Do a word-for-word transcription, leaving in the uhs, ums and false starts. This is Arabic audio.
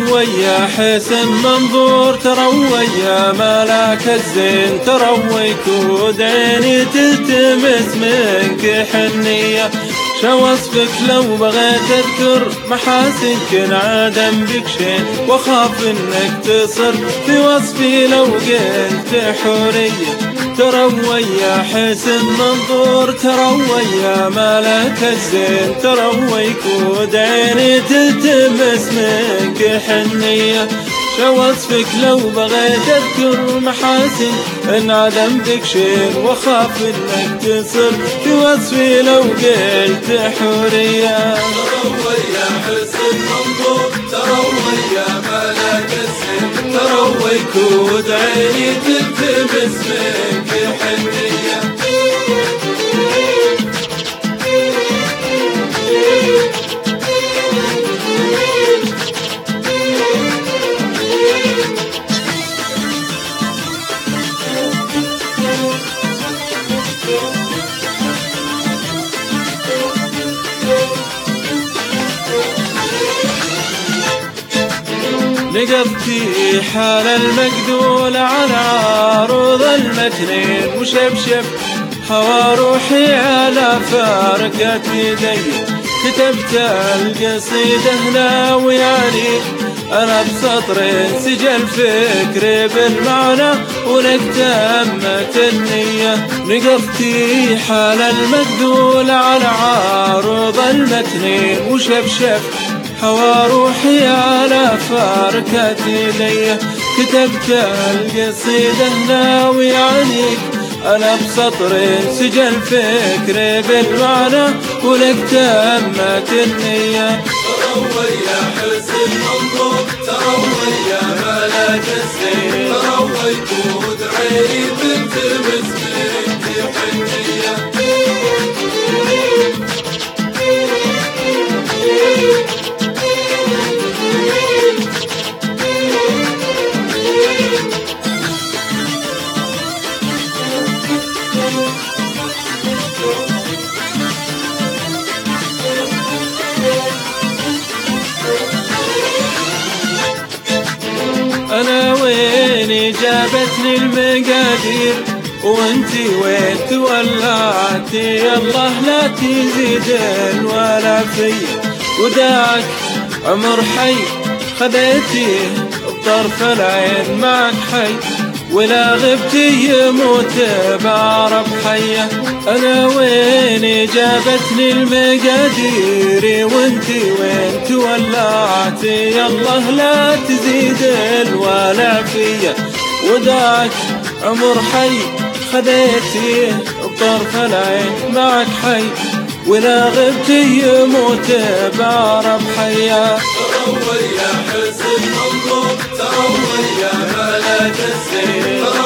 ويا حسن منظور، ترى ويا ملاك الزين، ترى ويكود عيني تلتمس منك حنية. شو وصفك لو بغيت اذكر محاسنك انعدم بك شيء، واخاف انك تصر في وصفي لو قلت حورية. ترى ويا حسن منظور، ترى ويا ملاك الزين، ترى ويكود عيني تلتمس منك حنية. شو وصفك لو بغيت اذكر محاسن انعدم بك شيء، واخاف انك تصر في وصفي لو قلت حورية. ترى ويا حسن منظور، ترى ويا ملاك الزين، ترى ويكود عيني تلتمس منك حنية. نقضتي حال المقدول على عروض المتنين، وشبشب هوى روحي على فارقة يدي. كتبت القصيدة ناوي عليك أنا بسطرين، سجل فكري بالمعنى ولك تمت النية. نقضتي حال المقدول على عروض المتنين، وشبشب هوى روحي على فارقة يدي. كتبت القصيدة ناوي عليك أنا بسطرين، سجل فكري بالمعنى ولك تمت النية. ترى ويا حسن منظور، ترى ويا ملاك الزين، ترى ويكود عيني تلتمس منك حنية. أنا ويني جابتني المقادير، وانتي وين تولعتي، الله لا تزيد ولا في. وداك عمر حي خذيتيه بطرف العين معك حي، ولا غبتي يموت بعرب حية. أنا ويني جابتني المقادير، وانتي وين تولعتي، الله لا تزيد الولع فيا. وداك عمر حي خذيتيه بطرف العين معك حي، ولا غبتي يموت بعرب حية. ترى ويا حسن منظور، ترى ويا ملاك الزين،